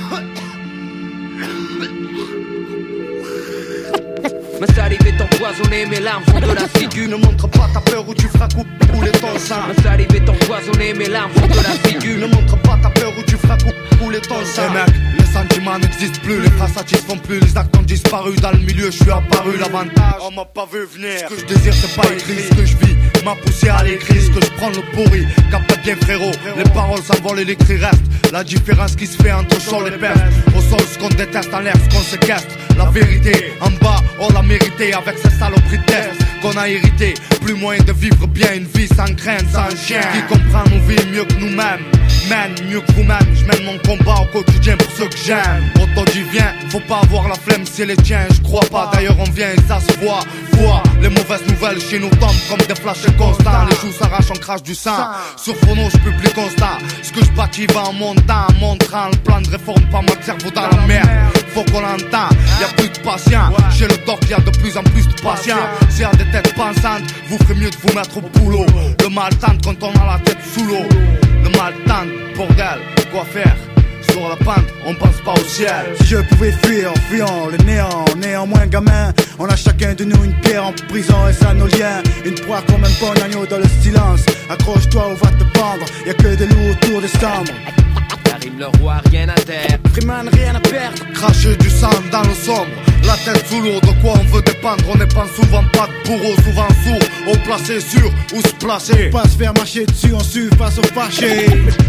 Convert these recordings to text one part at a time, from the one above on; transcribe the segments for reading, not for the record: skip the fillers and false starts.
Ma salive est empoisonnée, mes larmes sont de l'acide. Ne montre pas ta peur ou tu feras couler ton sang. Ma salive est empoisonnée, mes larmes sont de l'acide. Ne montre pas ta peur ou tu feras couler ton sang. Hey mec, les sentiments n'existent plus, les phrases satisfont plus, les actes ont disparu. Dans le milieu, je suis apparu, l'avantage, on m'a pas vu venir. Ce que je désire, c'est pas écrit, ce que je vis m'a poussé à l'écrit, ce que je prends le pourri. Capte bien frérot, les paroles s'envolent et l'écrit reste. La différence qui se fait entre sol et peste. Au sol, ce qu'on déteste, en l'air, ce qu'on séquestre. La vérité, en bas, on l'a mérité. Avec ces saloperies de test qu'on a hérité. Plus moyen de vivre bien une vie sans crainte, sans chien. Qui comprend nos vies mieux que nous-mêmes, mène mieux que vous-même. Je mène mon combat au quotidien pour ceux que j'aime. Autant j'y viens, faut pas avoir la flemme, c'est les tiens. Je crois pas, d'ailleurs on vient et ça se voit. Les mauvaises nouvelles chez nous tombent comme des flashs constants. Les joues s'arrachent, on crache du sang. Sur phono, je publie constat. Ce que je bâtis va en montant, montrant le plan de réforme, pas moi de cerveau dans la merde. Faut qu'on l'entend, y'a plus de patients. Chez le doc, y'a de plus en plus de patients. S'il y a des têtes pensantes, vous ferez mieux de vous mettre au boulot. Le mal tente quand on a la tête sous l'eau. Le mal tente, bordel, quoi faire? Sur la pente, on pense pas au ciel. Si je pouvais fuir, fuyant le néant. Néanmoins gamin, on a chacun de nous une pierre en prison et ça nos liens. Une proie comme un bon agneau dans le silence. Accroche-toi ou va te pendre, y'a que des loups autour des cendres. Karim le roi, rien à terre. Freeman, rien à perdre. Cracher du sang dans le sombre, la tête sous l'eau, de quoi on veut dépendre. On n'est pas souvent pas de bourreau, souvent sourd. Au placé sûr, où se placer. Pas se faire marcher dessus, on sue face aux fâchés.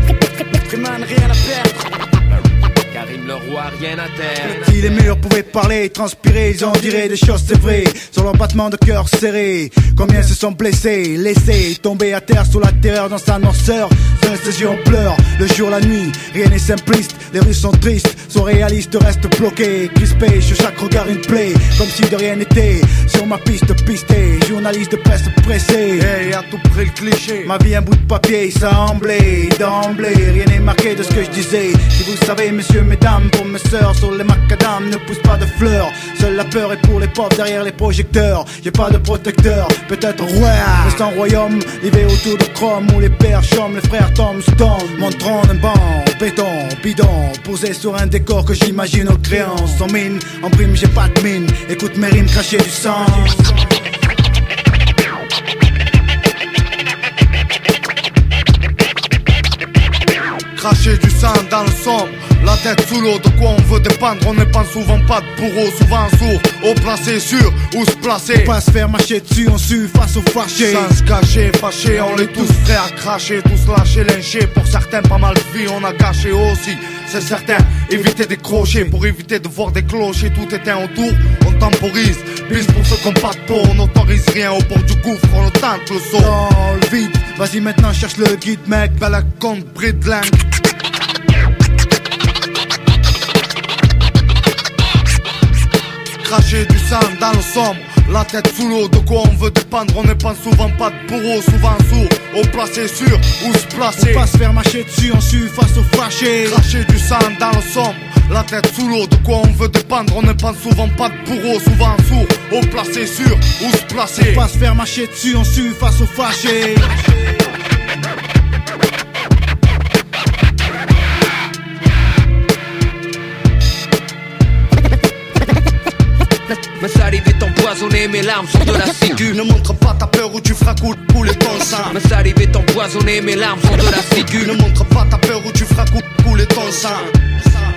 Freeman, rien à perdre. Karim le roi, rien à terre. Si les murs pouvaient parler, transpirer, ils en diraient des choses, c'est vrai. Sur leur battement de cœur serré, combien se sont blessés, laissés tomber à terre sous la terreur dans sa noirceur. Seuls ses yeux en pleurs, le jour, la nuit, rien n'est simpliste. Les rues sont tristes, sont réalistes, restent bloqués, crispés, sur chaque regard une plaie, comme si de rien n'était. Sur ma piste pistée, journaliste de presse pressé. Hey, à tout près le cliché. Ma vie un bout de papier, ça emblée, d'emblée, rien n'est marqué de ce que je disais. Si vous savez, messieurs, mesdames, pour mes sœurs, sur les macadam, ne pousse pas de fleurs. Seule la peur est pour les pauvres derrière les projecteurs. J'ai pas de protecteur, peut-être roi, mais sans royaume. Livré autour de Chrome où les pères chôment, les frères Tombstone. Mon trône, un banc, béton, bidon, posé sur un décor que j'imagine aux créances. Sans mine, en prime, j'ai pas de mine. Écoute mes rimes cracher du sang. Cracher du sang dans le sombre, la tête sous l'eau, de quoi on veut dépendre. On n'est pas souvent pas de bourreau, souvent sourd. Au placé sûr, où se placer. Faut pas se faire marcher dessus, on sue face aux fâchés. Sans se cacher, fâchés, on est tous prêts à cracher. Tous lâchés, lynchés, pour certains pas mal de vie on a gâché aussi. C'est certain, éviter des crochets, pour éviter de voir des clochers. Tout éteint autour, on temporise. Pisse pour ceux qu'on pas de peau, on n'autorise rien. Au bord du gouffre, on tente le saut. Dans le vide, vas-y maintenant cherche le guide mec. Belle compte, bris de langue. Cracher du sang dans le sombre, la tête sous l'eau, de quoi on veut dépendre. On n'est pas souvent pas de bourreau, souvent sourd. Au placé sûr, où se placer. Faut pas se faire marcher dessus, on sue face aux fâchés. Cracher du sang dans le sombre, la tête sous l'eau, de quoi on veut dépendre. On n'est pas souvent pas de bourreau, souvent sourd. Au placé sûr, où se placer. Faut pas se faire marcher dessus, on sue face aux fâchés. Ma salive est empoisonnée, mes larmes sont de l'acide. Ne montre pas ta peur ou tu feras couler ton sang. Ma salive est empoisonnée, mes larmes sont de l'acide. Ne montre pas ta peur ou tu feras couler ton sang.